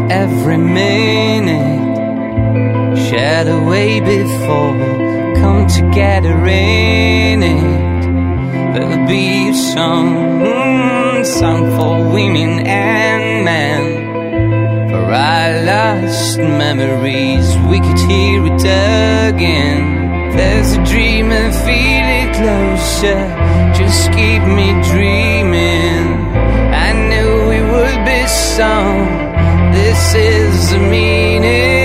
every minute shared away before come together in it. There'll be a song, sung for women and men. For our lost memories, we could hear it again. There's a dream and feel it closer, just keep me dreaming. I knew we would be sung, this is the meaning.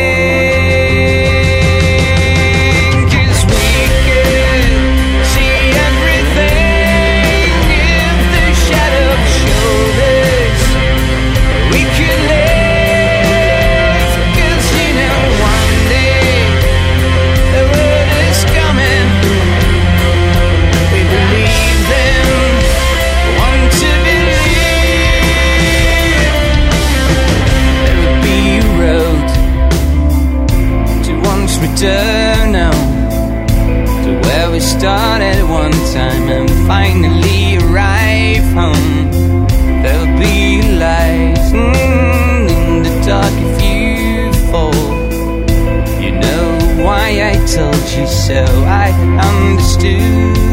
Return now to where we started one time and finally arrive home. There'll be light in the dark if you fall. You know why I told you so, I understood.